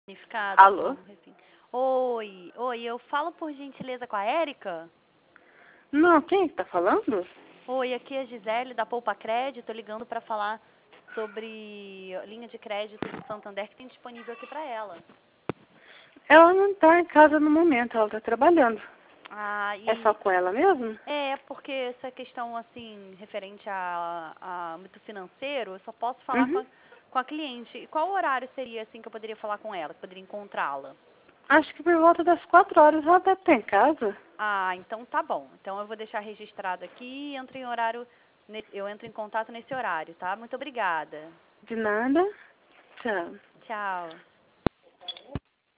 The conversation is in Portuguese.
Significado, Alô? enfim. Oi, eu falo por gentileza com a Érica? Não, quem está falando? Oi, aqui é a Gisele da Poupa Crédito, ligando para falar sobre linha de crédito do Santander que tem disponível aqui para ela. Ela não está em casa no momento, ela está trabalhando. Ah, É só e com ela mesmo? porque essa questão assim referente a âmbito financeiro, eu só posso falar Uhum. com a cliente. E qual horário seria assim que eu poderia falar com ela, que eu poderia encontrá-la? Acho que por volta das 4 horas ela deve estar em casa. Ah, então tá bom. Então eu vou deixar registrado aqui e eu entro em contato nesse horário, tá? Muito obrigada. De nada. Tchau. Tchau.